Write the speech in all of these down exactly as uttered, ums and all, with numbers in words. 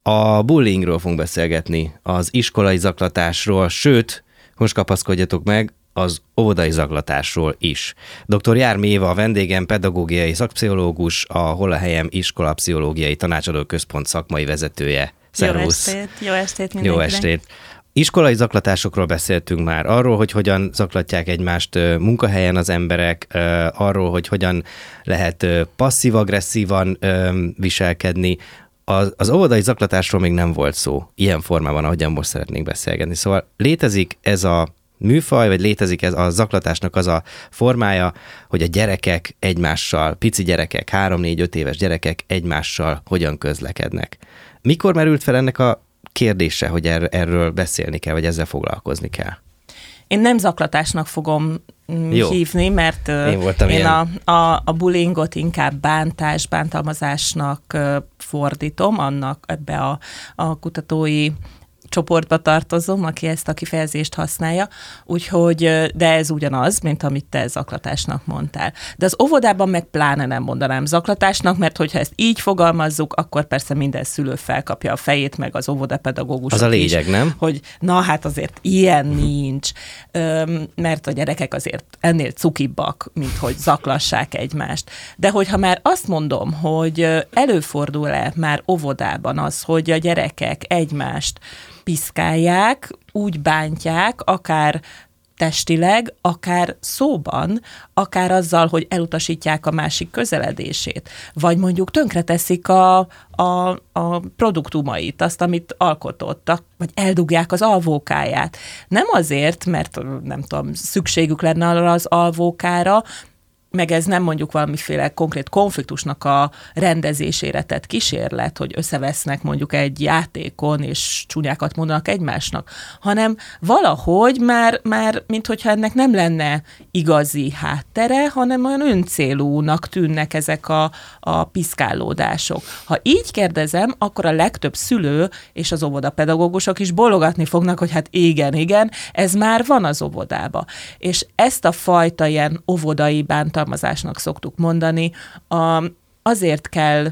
A bullyingról fogunk beszélgetni, az iskolai zaklatásról, sőt, most kapaszkodjatok meg, az óvodai zaklatásról is. doktor Jármi Éva a vendégem, pedagógiai szakpszichológus, a Hol a helyem iskolapszichológiai tanácsadó központ szakmai vezetője. Szervusz! Jó estét! Jó estét mindenkinek! Jó estét! Iskolai zaklatásokról beszéltünk már, arról, hogy hogyan zaklatják egymást munkahelyen az emberek, arról, hogy hogyan lehet passzív-agresszívan viselkedni. Az, az óvodai zaklatásról még nem volt szó, ilyen formában, ahogyan most szeretnénk beszélgetni. Szóval létezik ez a műfaj, vagy létezik ez a zaklatásnak az a formája, hogy a gyerekek egymással, pici gyerekek, három-négy-öt éves gyerekek egymással hogyan közlekednek. Mikor merült fel ennek a kérdése, hogy er, erről beszélni kell, vagy ezzel foglalkozni kell? Én nem zaklatásnak fogom Jó. hívni, mert én, én a, a, a bullyingot inkább bántás, bántalmazásnak fordítom, annak ebbe a, a kutatói csoportba tartozom, aki ezt a kifejezést használja, úgyhogy, de ez ugyanaz, mint amit te zaklatásnak mondtál. De az óvodában meg pláne nem mondanám zaklatásnak, mert hogyha ezt így fogalmazzuk, akkor persze minden szülő felkapja a fejét, meg az óvodapedagógusok is. Az a lényeg, is, nem? Hogy na hát azért ilyen nincs, mert a gyerekek azért ennél cukibbak, mint hogy zaklassák egymást. De hogyha már azt mondom, hogy előfordul-e már óvodában az, hogy a gyerekek egymást piszkálják, úgy bántják, akár testileg, akár szóban, akár azzal, hogy elutasítják a másik közeledését, vagy mondjuk tönkreteszik a, a, a produktumait, azt, amit alkotottak, vagy eldugják az alvókáját. Nem azért, mert nem tudom, szükségük lenne arra az alvókára, meg ez nem mondjuk valamiféle konkrét konfliktusnak a rendezésére tett kísérlet, hogy összevesznek mondjuk egy játékon, és csúnyákat mondanak egymásnak, hanem valahogy már, már minthogyha ennek nem lenne igazi háttere, hanem olyan öncélúnak tűnnek ezek a, a piszkálódások. Ha így kérdezem, akkor a legtöbb szülő és az óvodapedagógusok is bologatni fognak, hogy hát igen, igen, ez már van az óvodába. És ezt a fajta ilyen óvodai bántalmazásnak szoktuk mondani, a, azért kell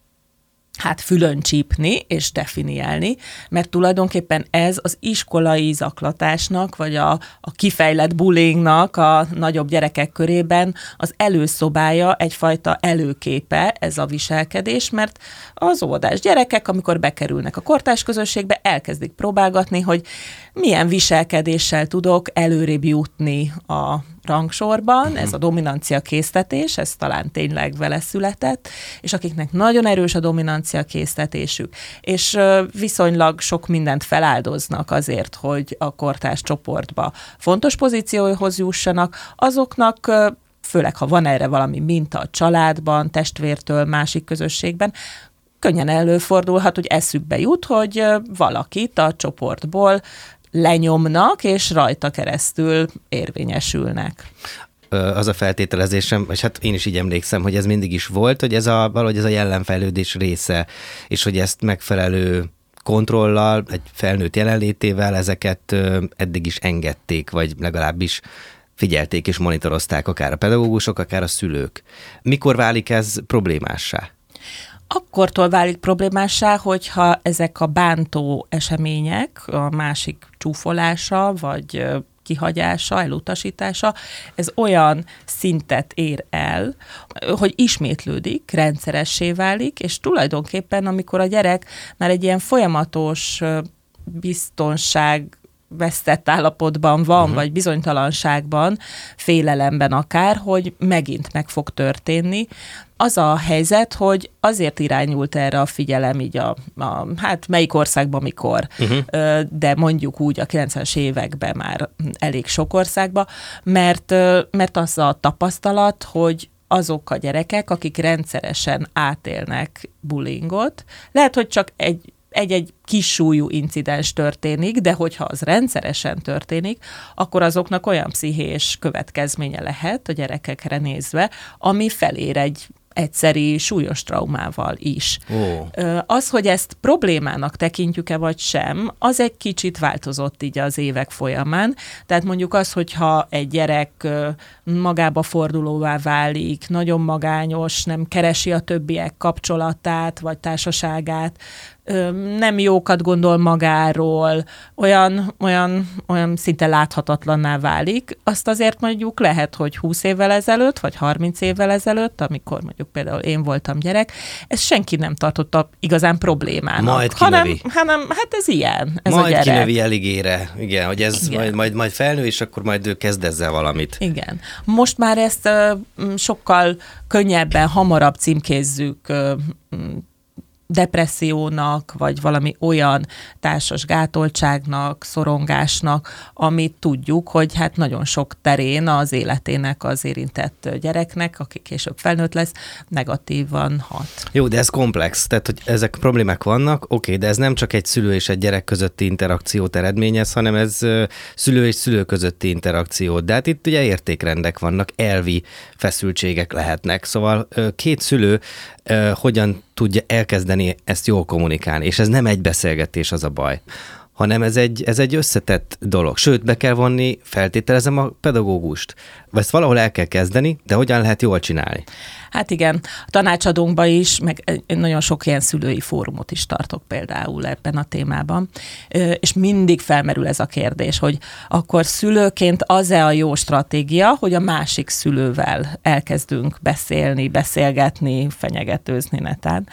hát fülön csípni és definiálni, mert tulajdonképpen ez az iskolai zaklatásnak, vagy a, a kifejlett bullyingnak a nagyobb gyerekek körében az előszobája, egyfajta előképe ez a viselkedés, mert az óvodás gyerekek, amikor bekerülnek a kortárs közösségbe, elkezdik próbálgatni, hogy milyen viselkedéssel tudok előrébb jutni a rangsorban, ez a dominancia késztetés, ez talán tényleg vele született, és akiknek nagyon erős a dominancia késztetésük, és viszonylag sok mindent feláldoznak azért, hogy a kortárs csoportba fontos pozícióhoz jussanak, azoknak főleg, ha van erre valami minta a családban, testvértől, másik közösségben, könnyen előfordulhat, hogy eszükbe jut, hogy valakit a csoportból lenyomnak, és rajta keresztül érvényesülnek. Az a feltételezésem, és hát én is így emlékszem, hogy ez mindig is volt, hogy ez a, valahogy ez a jellemfejlődés része, és hogy ezt megfelelő kontrollal, egy felnőtt jelenlétével ezeket eddig is engedték, vagy legalábbis figyelték és monitorozták akár a pedagógusok, akár a szülők. Mikor válik ez problémássá? Akkortól válik problémássá, hogyha ezek a bántó események, a másik csúfolása, vagy kihagyása, elutasítása, ez olyan szintet ér el, hogy ismétlődik, rendszeressé válik, és tulajdonképpen, amikor a gyerek már egy ilyen folyamatos biztonság vesztett állapotban van, uh-huh. vagy bizonytalanságban, félelemben akár, hogy megint meg fog történni. Az a helyzet, hogy azért irányult erre a figyelem így a, a hát melyik országban mikor, uh-huh. de mondjuk úgy a kilencvenes években már elég sok országban, mert, mert az a tapasztalat, hogy azok a gyerekek, akik rendszeresen átélnek bullyingot, lehet, hogy csak egy egy-egy kis súlyú incidens történik, de hogyha az rendszeresen történik, akkor azoknak olyan pszichés következménye lehet a gyerekekre nézve, ami felér egy egyszeri súlyos traumával is. Oh. Az, hogy ezt problémának tekintjük-e vagy sem, az egy kicsit változott így az évek folyamán. Tehát mondjuk az, hogyha egy gyerek magába fordulóvá válik, nagyon magányos, nem keresi a többiek kapcsolatát vagy társaságát, nem jókat gondol magáról, olyan, olyan, olyan szinte láthatatlanná válik, azt azért mondjuk lehet, hogy húsz évvel ezelőtt, vagy harminc évvel ezelőtt, amikor mondjuk például én voltam gyerek, ez senki nem tartotta igazán problémának. Majd kinövi. Hanem, hanem hát ez ilyen, ez majd a gyerek. kinövi eligére, igen, hogy ez igen. Majd, majd, majd felnő, és akkor majd ő kezd ezzel valamit. Igen. Most már ezt uh, sokkal könnyebben, hamarabb címkézzük uh, depressziónak, vagy valami olyan társas gátoltságnak, szorongásnak, amit tudjuk, hogy hát nagyon sok terén az életének az érintett gyereknek, aki később felnőtt lesz, negatívan hat. Jó, de ez komplex, tehát hogy ezek problémák vannak, oké, de ez nem csak egy szülő és egy gyerek közötti interakciót eredményez, hanem ez szülő és szülő közötti interakció. De hát itt ugye értékrendek vannak, elvi feszültségek lehetnek. Szóval két szülő hogyan tudja elkezdeni ezt jól kommunikálni, és ez nem egy beszélgetés, az a baj, hanem ez egy, ez egy összetett dolog. Sőt, be kell vonni, feltételezem a pedagógust. Ezt valahol el kell kezdeni, de hogyan lehet jól csinálni? Hát igen, a tanácsadónkban is, meg nagyon sok ilyen szülői fórumot is tartok például ebben a témában, és mindig felmerül ez a kérdés, hogy akkor szülőként az-e a jó stratégia, hogy a másik szülővel elkezdünk beszélni, beszélgetni, fenyegetőzni netán,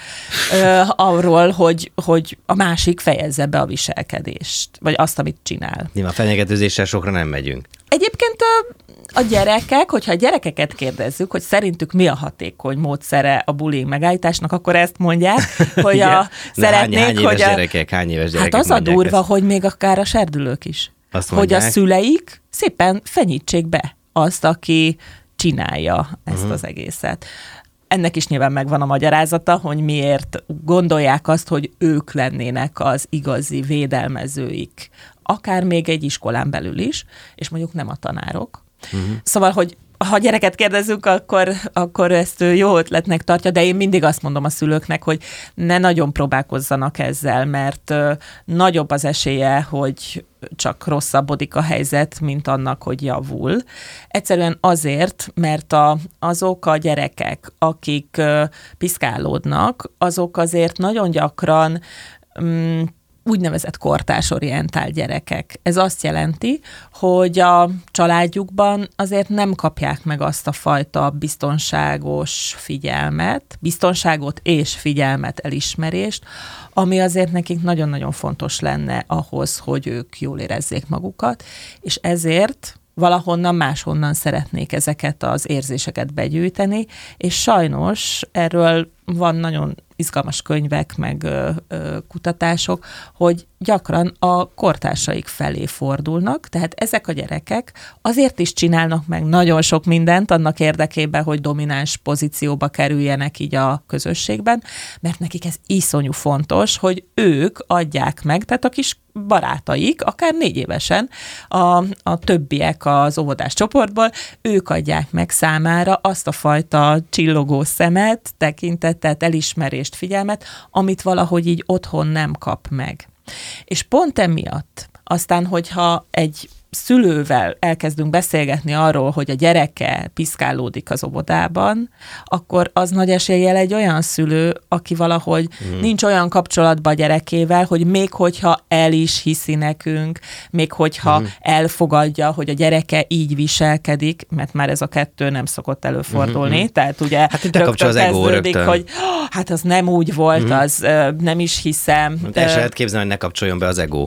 arról, hogy, hogy a másik fejezze be a viselkedést, vagy azt, amit csinál. Nyilván fenyegetőzéssel sokra nem megyünk. Egyébként a, a gyerekek, hogyha a gyerekeket kérdezzük, hogy szerintük mi a hatékony módszere a bullying megállításnak, akkor ezt mondják, hogy a, szeretnék, hány, hány éves hogy a... gyerekek, hány éves gyerekek Hát az a durva, ezt? Hogy még akár a serdülők is. Azt hogy mondják. a szüleik szépen fenyítsék be azt, aki csinálja ezt uh-huh. az egészet. Ennek is nyilván megvan a magyarázata, hogy miért gondolják azt, hogy ők lennének az igazi védelmezőik. Akár még egy iskolán belül is, és mondjuk nem a tanárok. Uh-huh. Szóval, hogy ha gyereket kérdezünk, akkor, akkor ezt jó ötletnek tartja, de én mindig azt mondom a szülőknek, hogy ne nagyon próbálkozzanak ezzel, mert nagyobb az esélye, hogy csak rosszabbodik a helyzet, mint annak, hogy javul. Egyszerűen azért, mert a, azok a gyerekek, akik uh, piszkálódnak, azok azért nagyon gyakran um, úgynevezett kortársorientált gyerekek. Ez azt jelenti, hogy a családjukban azért nem kapják meg azt a fajta biztonságos figyelmet, biztonságot és figyelmet, elismerést, ami azért nekik nagyon-nagyon fontos lenne ahhoz, hogy ők jól érezzék magukat, és ezért valahonnan máshonnan szeretnék ezeket az érzéseket begyűjteni, és sajnos erről van nagyon izgalmas könyvek, meg ö, ö, kutatások, hogy gyakran a kortársaik felé fordulnak, tehát ezek a gyerekek azért is csinálnak meg nagyon sok mindent annak érdekében, hogy domináns pozícióba kerüljenek így a közösségben, mert nekik ez iszonyú fontos, hogy ők adják meg, tehát a kis barátaik, akár négy évesen, a, a többiek az óvodás csoportból, ők adják meg számára azt a fajta csillogó szemet, tekintetet, elismerést, figyelmet, amit valahogy így otthon nem kap meg. És pont emiatt, aztán, hogyha egy szülővel elkezdünk beszélgetni arról, hogy a gyereke piszkálódik az óvodában, akkor az nagy eséllyel egy olyan szülő, aki valahogy mm. nincs olyan kapcsolatban a gyerekével, hogy még hogyha el is hiszi nekünk, még hogyha mm. elfogadja, hogy a gyereke így viselkedik, mert már ez a kettő nem szokott előfordulni, mm. tehát ugye hát itt rögtön az ego kezdődik, rögtön. hogy oh, hát az nem úgy volt, mm. az uh, nem is hiszem. El sem lehet képzelni, hogy ne kapcsoljon be az ego.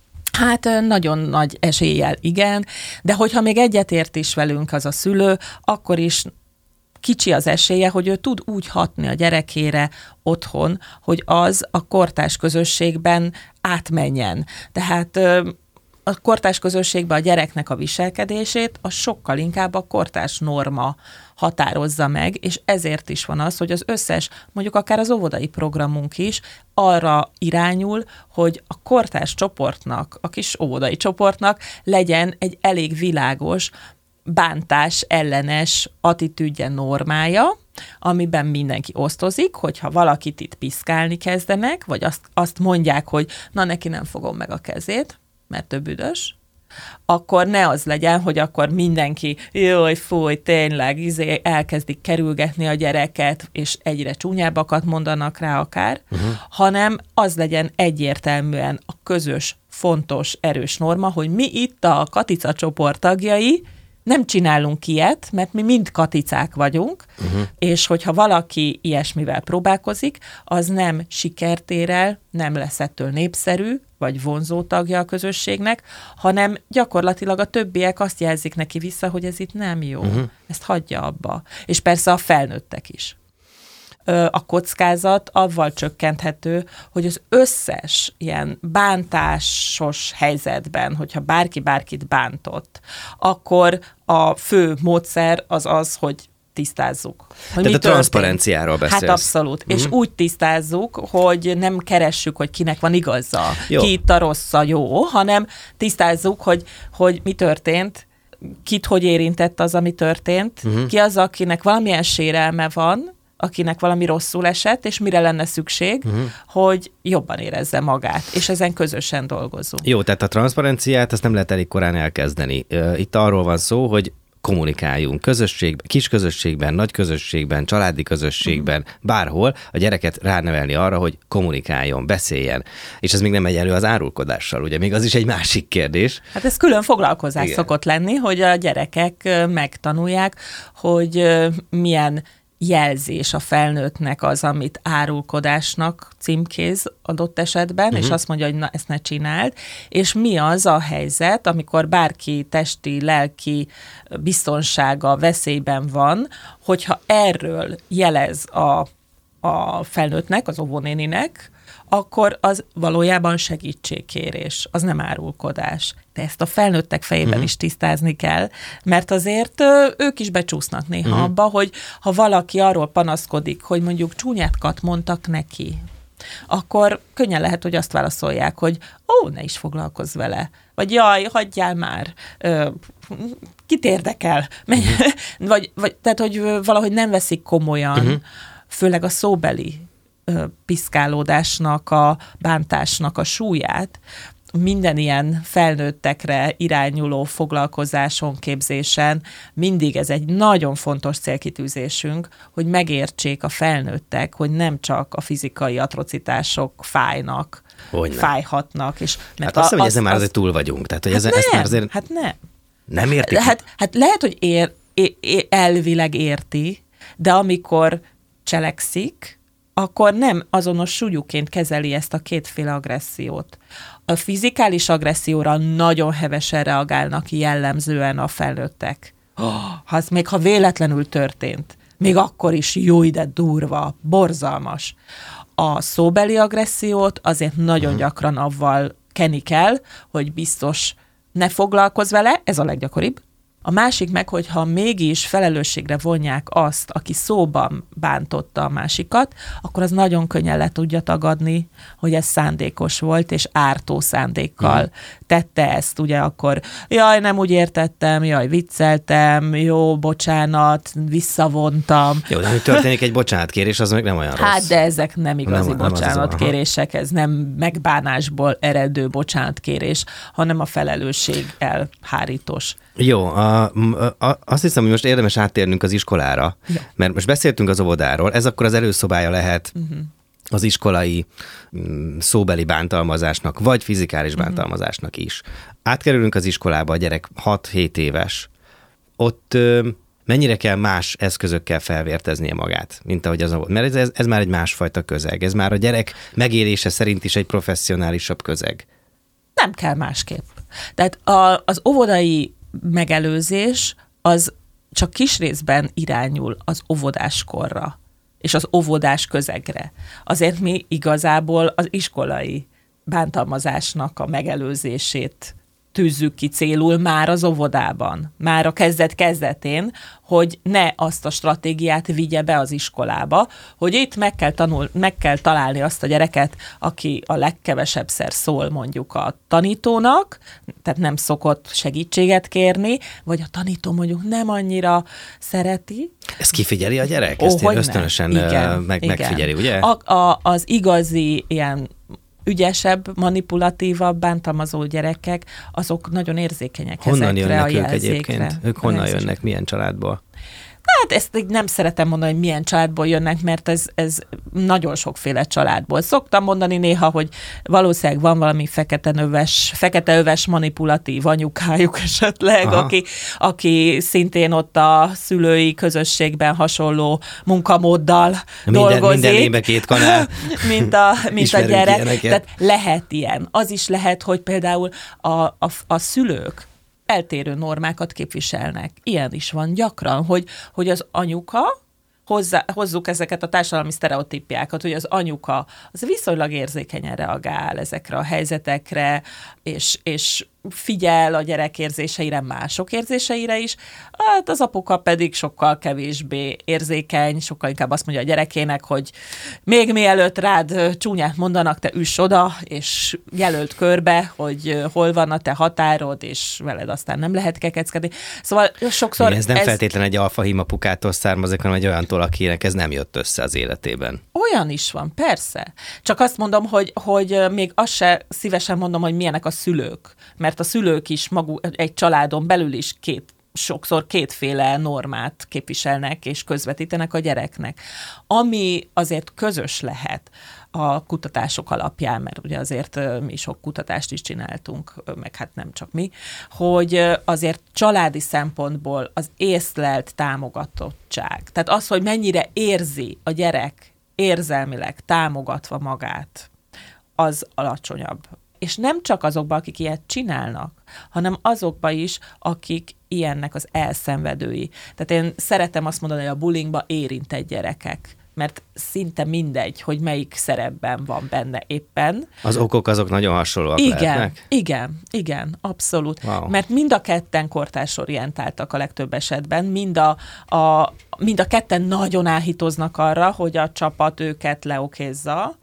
Hát nagyon nagy eséllyel igen, de hogyha még egyetért is velünk az a szülő, akkor is kicsi az esélye, hogy ő tud úgy hatni a gyerekére otthon, hogy az a kortárs közösségben átmenjen. Tehát a kortárs közösségben a gyereknek a viselkedését az sokkal inkább a kortárs norma határozza meg, és ezért is van az, hogy az összes, mondjuk akár az óvodai programunk is arra irányul, hogy a kortárs csoportnak, a kis óvodai csoportnak legyen egy elég világos, bántás ellenes attitűdje, normája, amiben mindenki osztozik, hogyha valakit itt piszkálni kezdenek, vagy azt, azt mondják, hogy na neki nem fogom meg a kezét, mert több büdös, akkor ne az legyen, hogy akkor mindenki, jaj, fúj, tényleg, izé, elkezdik kerülgetni a gyereket, és egyre csúnyábbakat mondanak rá akár, uh-huh. hanem az legyen egyértelműen a közös, fontos, erős norma, hogy mi itt a Katica csoport tagjai nem csinálunk ilyet, mert mi mind katicák vagyunk, uh-huh. és hogyha valaki ilyesmivel próbálkozik, az nem sikertérrel, nem lesz ettől népszerű, vagy vonzó tagja a közösségnek, hanem gyakorlatilag a többiek azt jelzik neki vissza, hogy ez itt nem jó, uh-huh. ezt hagyja abba. És persze a felnőttek is. A kockázat avval csökkenthető, hogy az összes ilyen bántásos helyzetben, hogyha bárki bárkit bántott, akkor a fő módszer az az, hogy tisztázzuk. Hogy Tehát a transzparenciáról beszélsz. Hát abszolút. Mm-hmm. És úgy tisztázzuk, hogy nem keressük, hogy kinek van igaza, jó. ki itt a rossz, a jó, hanem tisztázzuk, hogy, hogy mi történt, kit hogy érintett az, ami történt, mm-hmm. ki az, akinek valamilyen sérelme van, akinek valami rosszul esett, és mire lenne szükség, uh-huh. hogy jobban érezze magát, és ezen közösen dolgozunk. Jó, tehát a transzparenciát ezt nem lehet elég korán elkezdeni. Itt arról van szó, hogy kommunikáljunk közösségben, kis közösségben, nagy közösségben, családi közösségben, uh-huh. bárhol a gyereket ránevelni arra, hogy kommunikáljon, beszéljen. És ez még nem megy elő az árulkodással, ugye? Még az is egy másik kérdés. Hát ez külön foglalkozás Igen. szokott lenni, hogy a gyerekek megtanulják, hogy milyen jelzés a felnőttnek az, amit árulkodásnak címkéz adott esetben, uh-huh. és azt mondja, hogy na, ezt ne csináld, és mi az a helyzet, amikor bárki testi, lelki biztonsága veszélyben van, hogyha erről jelez a, a felnőttnek, az óvónéninek, akkor az valójában segítségkérés, az nem árulkodás. De ezt a felnőttek fejében uh-huh. is tisztázni kell, mert azért ők is becsúsznak néha uh-huh. abba, hogy ha valaki arról panaszkodik, hogy mondjuk csúnyátkat mondtak neki, akkor könnyen lehet, hogy azt válaszolják, hogy ó, ne is foglalkozz vele, vagy jaj, hagyjál már, ö, kit érdekel, uh-huh. vagy, vagy, tehát, hogy valahogy nem veszik komolyan, uh-huh. főleg a szóbeli piszkálódásnak, a bántásnak a súlyát. Minden ilyen felnőttekre irányuló foglalkozáson, képzésen mindig ez egy nagyon fontos célkitűzésünk, hogy megértsék a felnőttek, hogy nem csak a fizikai atrocitások fájnak, Hogyne. fájhatnak. És, mert hát azt hiszem, hogy ezen már azért túl vagyunk. Tehát, hogy hát ezen, nem, ezt már azért hát nem. Nem értik? Hát, hát lehet, hogy ér, é, elvileg érti, de amikor cselekszik, akkor nem azonos súlyúként kezeli ezt a kétféle agressziót. A fizikális agresszióra nagyon hevesen reagálnak jellemzően a felnőttek. Oh, az még ha véletlenül történt, még akkor is jó, ide durva, borzalmas. A szóbeli agressziót azért nagyon uh-huh. gyakran avval kenni kell, hogy biztos ne foglalkozz vele, ez a leggyakoribb. A másik meg, hogyha mégis felelősségre vonják azt, aki szóban bántotta a másikat, akkor az nagyon könnyen le tudja tagadni, hogy ez szándékos volt, és ártó szándékkal mm. tette ezt. Ugye akkor, jaj, nem úgy értettem, jaj, vicceltem, jó, bocsánat, visszavontam. Jó, de hogy történik egy bocsánatkérés, az meg nem olyan rossz. Hát, de ezek nem igazi nem, nem bocsánatkérések, ez nem megbánásból eredő bocsánatkérés, hanem a felelősség elhárítós. Jó, a, a, azt hiszem, hogy most érdemes áttérnünk az iskolára, ja. mert most beszéltünk az óvodáról, ez akkor az előszobája lehet uh-huh. az iskolai szóbeli bántalmazásnak, vagy fizikális uh-huh. bántalmazásnak is. Átkerülünk az iskolába, a gyerek hat-hét éves, ott ö, mennyire kell más eszközökkel felvérteznie magát, mint ahogy az óvoda, mert ez, ez már egy másfajta közeg, ez már a gyerek megélése szerint is egy professzionálisabb közeg. Nem kell másképp. Tehát a, az óvodai megelőzés az csak kis részben irányul az óvodáskorra és az óvodás közegre. Azért mi igazából az iskolai bántalmazásnak a megelőzését tűzzük ki célul már az óvodában, már a kezdet-kezdetén, hogy ne azt a stratégiát vigye be az iskolába, hogy itt meg kell, tanul, meg kell találni azt a gyereket, aki a legkevesebbszer szól mondjuk a tanítónak, tehát nem szokott segítséget kérni, vagy a tanító mondjuk nem annyira szereti. Ezt kifigyeli a gyerek? Ezt Ó, ösztönösen igen, meg, igen. megfigyeli, ugye? A, a, az igazi ilyen ügyesebb, manipulatívabb, bántalmazó gyerekek, azok nagyon érzékenyek honnan ezekre a jönnek ők jelzékre. egyébként? Ők honnan jönnek, milyen családból? Hát ezt nem szeretem mondani, hogy milyen családból jönnek, mert ez, ez nagyon sokféle családból. Szoktam mondani néha, hogy valószínűleg van valami fekete-öves, fekete-öves manipulatív anyukájuk esetleg, aki, aki szintén ott a szülői közösségben hasonló munkamóddal minden, dolgozik. Minden lébe két kanál. mint a, mint a gyerek. Ilyeneket. Tehát lehet ilyen. Az is lehet, hogy például a, a, a szülők eltérő normákat képviselnek. Ilyen is van gyakran, hogy, hogy az anyuka, hozzá, hozzuk ezeket a társadalmi sztereotípiákat, hogy az anyuka az viszonylag érzékenyen reagál ezekre a helyzetekre, és, és figyel a gyerek érzéseire, mások érzéseire is, hát az apuka pedig sokkal kevésbé érzékeny, sokkal inkább azt mondja a gyerekének, hogy még mielőtt rád csúnyát mondanak, te üss oda, és jelölt körbe, hogy hol van a te határod, és veled aztán nem lehet kekeckedni. Szóval sokszor... Igen, ez nem ez... feltétlen egy alfahím apukától származik, hanem egy olyantól, akinek ez nem jött össze az életében. Olyan is van, persze. Csak azt mondom, hogy, hogy még azt se szívesen mondom, hogy milyenek a szülők, mert a szülők is maguk, egy családon belül is két, sokszor kétféle normát képviselnek és közvetítenek a gyereknek. Ami azért közös lehet a kutatások alapján, mert ugye azért mi sok kutatást is csináltunk, meg hát nem csak mi, hogy azért családi szempontból az észlelt támogatottság, tehát az, hogy mennyire érzi a gyerek érzelmileg támogatva magát, az alacsonyabb. És nem csak azokban, akik ilyet csinálnak, hanem azokban is, akik ilyennek az elszenvedői. Tehát én szeretem azt mondani, hogy a bullyingba érintett gyerekek, mert szinte mindegy, hogy melyik szerepben van benne éppen. Az okok azok nagyon hasonlóak igen, lehetnek? Igen, igen, abszolút. Wow. Mert mind a ketten kortársorientáltak a legtöbb esetben, mind a, a, mind a ketten nagyon áhítoznak arra, hogy a csapat őket leokézza,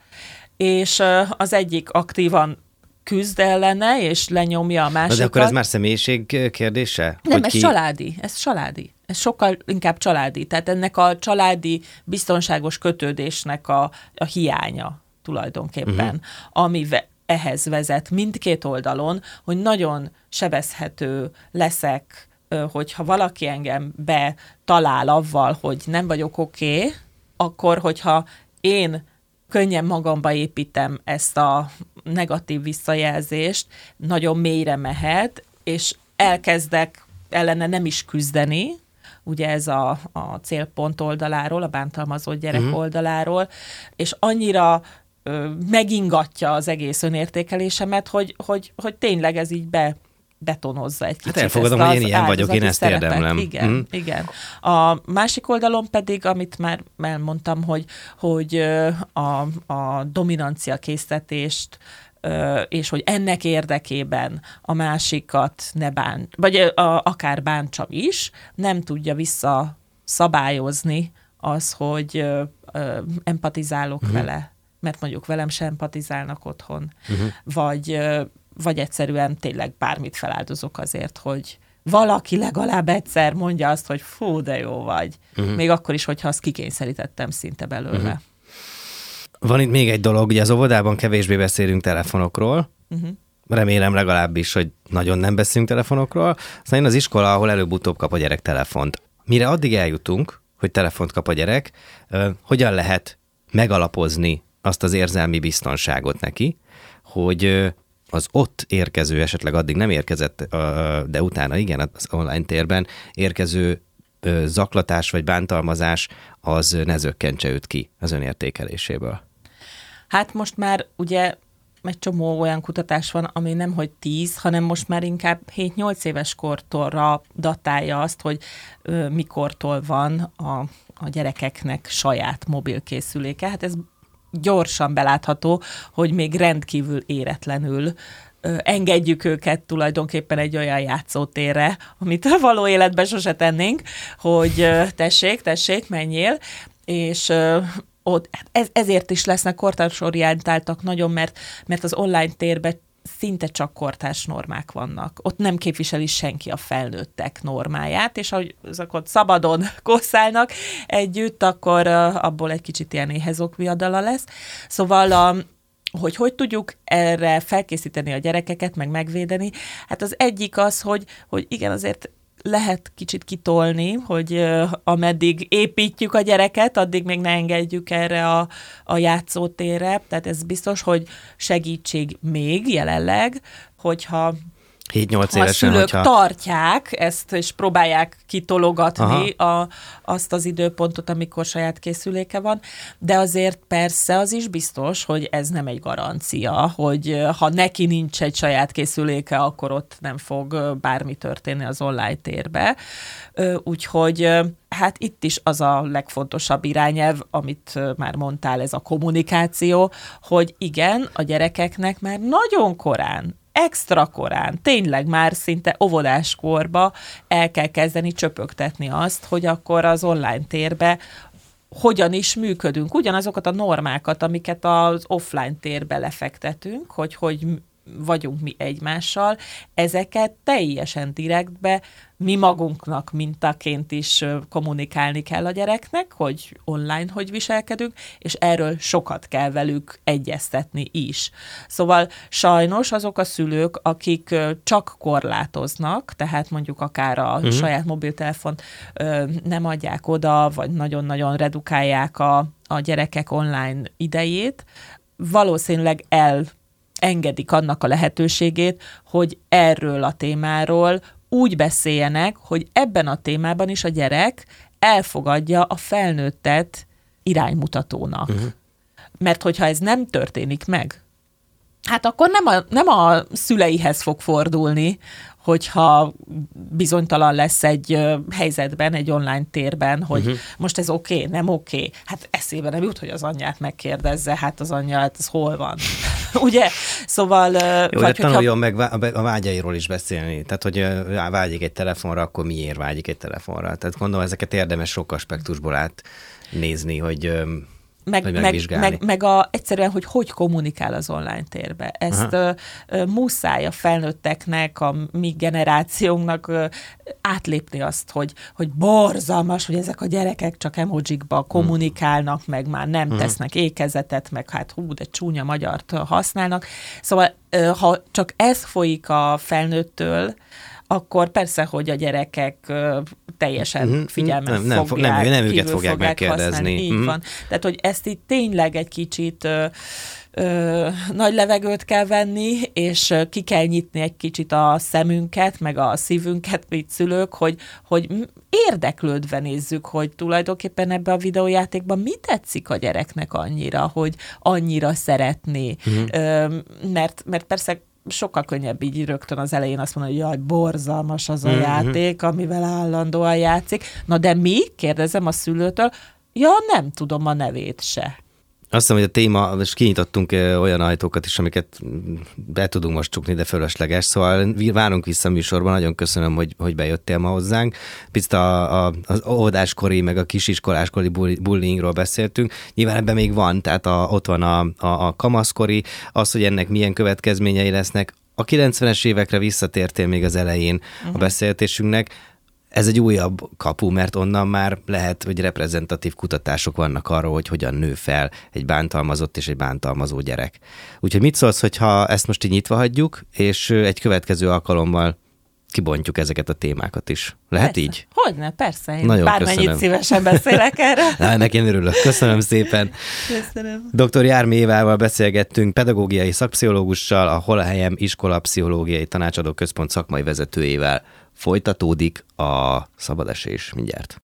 és az egyik aktívan küzd ellene, és lenyomja a másikat. De akkor ez már személyiség kérdése? Nem, hogy ez ki... családi, ez családi. Ez sokkal inkább családi. Tehát ennek a családi biztonságos kötődésnek a, a hiánya tulajdonképpen, uh-huh. ami ve- ehhez vezet mindkét oldalon, hogy nagyon sebezhető leszek, hogyha valaki engem betalál avval, hogy nem vagyok oké, okay, akkor, hogyha én könnyen magamba építem ezt a negatív visszajelzést, nagyon mélyre mehet, és elkezdek ellene nem is küzdeni, ugye ez a, a célpont oldaláról, a bántalmazott gyerek uh-huh. oldaláról, és annyira ö, megingatja az egész önértékelésemet, hogy, hogy, hogy tényleg ez így be betonozza egy kicsit. Hát elfogadom, hogy én ilyen vagyok, én ezt szerepet. érdemlem. Igen, mm. igen. A másik oldalon pedig, amit már elmondtam, hogy, hogy a, a dominancia késztetést, és hogy ennek érdekében a másikat ne bánt, vagy a, akár bántsam is, nem tudja visszaszabályozni az, hogy empatizálok uh-huh. vele, mert mondjuk velem sem empatizálnak otthon, uh-huh. vagy vagy egyszerűen tényleg bármit feláldozok azért, hogy valaki legalább egyszer mondja azt, hogy fú, de jó vagy. Uh-huh. Még akkor is, hogyha azt kikényszerítettem szinte belőle. Uh-huh. Van itt még egy dolog, ugye az óvodában kevésbé beszélünk telefonokról, uh-huh. remélem legalábbis, hogy nagyon nem beszélünk telefonokról, aztán jön az iskola, ahol előbb-utóbb kap a gyerek telefont. Mire addig eljutunk, hogy telefont kap a gyerek, hogyan lehet megalapozni azt az érzelmi biztonságot neki, hogy az ott érkező, esetleg addig nem érkezett, de utána igen, az online térben érkező zaklatás vagy bántalmazás, az ne zökkentse őt ki az önértékeléséből. Hát most már ugye egy csomó olyan kutatás van, ami nem hogy tíz, hanem most már inkább hét-nyolc éves kortól datálja azt, hogy ö, mikortól van a, a gyerekeknek saját mobilkészüléke. Hát ez gyorsan belátható, hogy még rendkívül éretlenül ö, engedjük őket tulajdonképpen egy olyan játszótérre, amit a való életben sose tennénk, hogy ö, tessék, tessék, menjél, és ö, ott, ez, ezért is lesznek kortársorientáltak nagyon, mert, mert az online térben szinte csak kortárs normák vannak. Ott nem képviseli senki a felnőttek normáját, és ahogy azok ott szabadon kosszálnak együtt, akkor uh, abból egy kicsit ilyen éhezok viadala lesz. Szóval a, hogy hogy tudjuk erre felkészíteni a gyerekeket, meg megvédeni. Hát az egyik az, hogy, hogy igen, azért lehet kicsit kitolni, hogy uh, ameddig építjük a gyereket, addig még ne engedjük erre a, a játszótérre. Tehát ez biztos, hogy segítség még jelenleg, hogyha hét-nyolc ha a évesen, szülők hogyha... tartják ezt, és próbálják kitologatni a, azt az időpontot, amikor saját készüléke van, de azért persze az is biztos, hogy ez nem egy garancia, hogy ha neki nincs egy saját készüléke, akkor ott nem fog bármi történni az online térbe. Úgyhogy hát itt is az a legfontosabb irányelv, amit már mondtál, ez a kommunikáció, hogy igen, a gyerekeknek már nagyon korán, extra korán, tényleg már szinte óvodáskorba el kell kezdeni csöpögtetni azt, hogy akkor az online térbe hogyan is működünk. Ugyanazokat a normákat, amiket az offline térbe lefektetünk, hogy hogy vagyunk mi egymással, ezeket teljesen direktbe mi magunknak mintaként is kommunikálni kell a gyereknek, hogy online hogy viselkedünk, és erről sokat kell velük egyeztetni is. Szóval sajnos azok a szülők, akik csak korlátoznak, tehát mondjuk akár a uh-huh. saját mobiltelefont nem adják oda, vagy nagyon-nagyon redukálják a, a gyerekek online idejét, valószínűleg el engedik annak a lehetőségét, hogy erről a témáról úgy beszéljenek, hogy ebben a témában is a gyerek elfogadja a felnőttet iránymutatónak. Uh-huh. Mert hogyha ez nem történik meg, hát akkor nem a, nem a szüleihez fog fordulni, hogyha bizonytalan lesz egy uh, helyzetben, egy online térben, hogy uh-huh. most ez oké, okay, nem oké. Okay. Hát eszébe nem jut, hogy az anyját megkérdezze, hát az anyja, hát ez hol van? Ugye? Szóval... Jó, vagy de tanuljon hogyha... meg a vágyairól is beszélni. Tehát, hogy vágyik egy telefonra, akkor miért vágyik egy telefonra? Tehát gondolom, ezeket érdemes sok aspektusból átnézni, hogy... Meg, meg, meg, meg a, egyszerűen, hogy hogy kommunikál az online térbe. Ezt uh, uh, muszáj a felnőtteknek, a mi generációnknak uh, átlépni azt, hogy, hogy borzalmas, hogy ezek a gyerekek csak emojikba kommunikálnak, uh. meg már nem uh. tesznek ékezetet, meg hát hú, de csúnya magyart használnak. Szóval, uh, ha csak ez folyik a felnőttől, akkor persze, hogy a gyerekek uh, teljesen mm-hmm. figyelmen nem, fogják, nem, nem őket fogják, fogják megkérdezni. Így mm. van. Tehát, hogy ezt itt tényleg egy kicsit ö, ö, nagy levegőt kell venni, és ki kell nyitni egy kicsit a szemünket, meg a szívünket, mint szülők, hogy, hogy érdeklődve nézzük, hogy tulajdonképpen ebbe a videójátékban mi tetszik a gyereknek annyira, hogy annyira szeretné. Mm. Ö, mert, mert persze sokkal könnyebb így rögtön az elején azt mondani, hogy jaj, borzalmas az a mm-hmm. játék, amivel állandóan játszik. Na de mi? Kérdezem a szülőtől, ja, nem tudom a nevét se. Azt hiszem, hogy a téma, most kinyitottunk olyan ajtókat is, amiket be tudunk most csukni, de fölösleges. Szóval várunk vissza a műsorban, nagyon köszönöm, hogy, hogy bejöttél ma hozzánk. Picit a, a, az óvodáskori, meg a kisiskoláskori bullyingról beszéltünk. Nyilván ebben még van, tehát a, ott van a, a, a kamaszkori, az, hogy ennek milyen következményei lesznek. A kilencvenes évekre visszatértél még az elején uh-huh. a beszélgetésünknek. Ez egy újabb kapu, mert onnan már lehet, hogy reprezentatív kutatások vannak arról, hogy hogyan nő fel egy bántalmazott és egy bántalmazó gyerek. Úgyhogy mit szólsz, hogyha ezt most így nyitva hagyjuk, és egy következő alkalommal kibontjuk ezeket a témákat is. Lehet persze. így? Hogyne, persze. Én nagyon bármennyit köszönöm. Szívesen beszélek erre. Na, ennek én örülök. Köszönöm szépen. Köszönöm. doktor Jármi Évával beszélgettünk, pedagógiai szakpszichológussal, a Hol a helyem iskola pszichológiai tanácsadó központ szakmai vezetőjével. Folytatódik a szabadesés mindjárt.